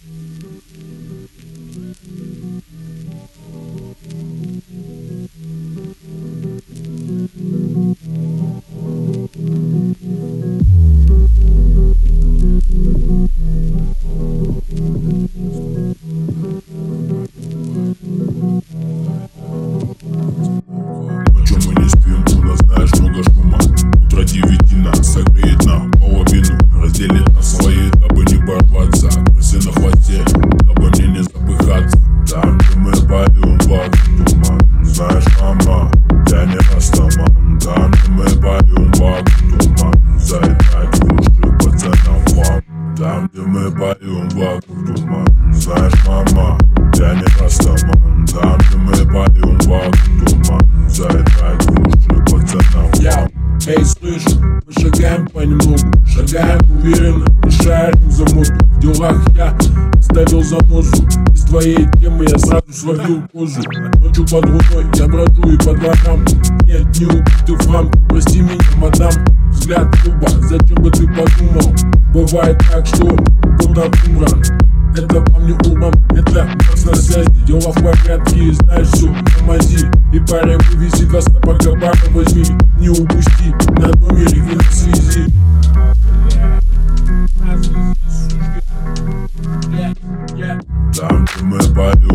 Ночью мы не спим, у нас, знаешь, много шума. Утро 9 нас согреет наполовину, разделит на свои, дабы не порваться. Крысы на хвосте, дабы мне не запыхаться. Там, где мы поем вокруг туман. Знаешь, мама, я не растаман. Там, где мы поем вокруг туман. Заедать в уши пацанам вам. Там, где мы поем вокруг туман. Знаешь, мама, я не растаман. Там, где мы поем вокруг туман. Заедать в уши пацанам вам. Эй, слышь, мы шагаем понемногу, шагаем уверенно, не шарим за моду. В делах я оставил занозу, из твоей темы я сразу словил позу. Ночью под луной я брожу и по дворам, нет, не убитый в рамке, прости меня, мадам. Взгляд клуба, зачем бы ты подумал? Бывает так, что кто-то умран. Это по мне умом, это нас на связи. Дела в порядке, и знаешь все, тормози. И парень вывези газ, а пока бара возьми. Не упусти, на номере и на связи. Там, где мы поем